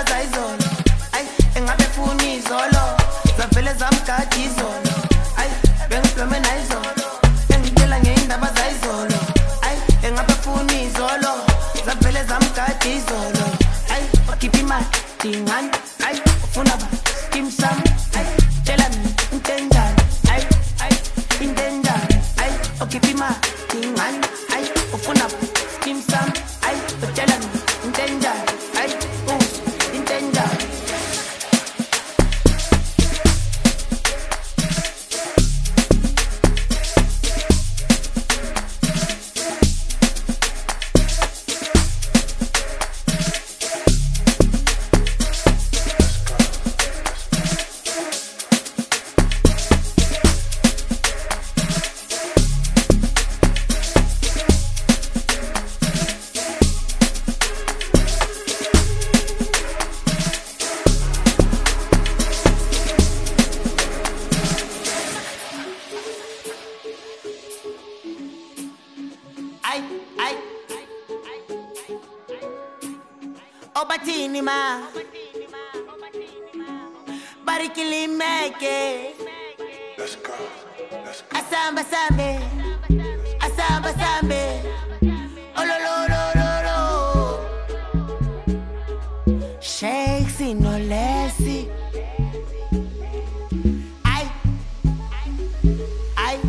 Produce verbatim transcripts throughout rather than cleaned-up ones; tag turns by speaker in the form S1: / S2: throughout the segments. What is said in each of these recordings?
S1: indaba zayizolo ay engabe funi izolo zavele zamgadi izolo ay bengiblome nayizolo engitshela ngeindaba zayizolo ay engabe funi izolo zavele zamgadi izolo ay okhipha imali dingani ay ufuna ba skim sam ay tshela mina into enjani ay ay into enjani ay okhipha imali dingani ay ufuna ba skim sam ay tshela mina into enjani ay uh into enjani Obatini ma Barikili meke
S2: Let's go, let's go.
S1: Asamba sambe Asamba sambe Olololololo Shakes no lesi Ay Ay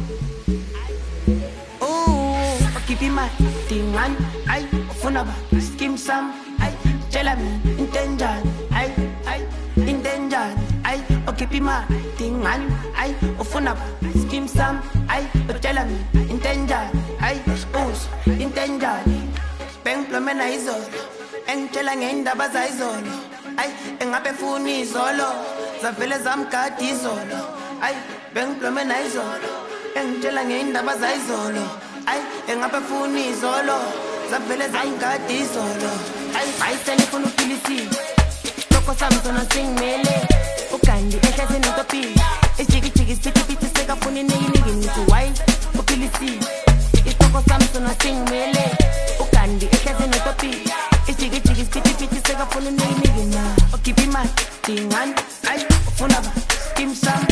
S1: Ooh Okipi ma Tingan Ay Ufuna ba Skim sam Ay Tell me, intenjan, ay, ay, intenjan, ay, okipi ma, tingan, ay, ufuna ba, skim sam, ay, tell me, intenjan, ay, us, intenjan, beng plome na izolo, eng tshela ngeindaba zayizolo, ay, engabe funi izolo, zavele zamgadi izolo, ay, beng plome na izolo, eng tshela ngeindaba zayizolo, ay, engabe funi izolo, zavele zamgadi izolo. Ay, ay, telefone upilisi Toko Samsona sing mele Ukandi, ehle zenotopi Ijiki jiki siki piti seka funi nigi nigi nitu wai Upilisi Toko Samsona sing mele Ukandi, ehle zenotopi Ijiki jiki siki piti seka funi nigi nigi na Okipi ma, tingan Ay, ufuna ba, skim sam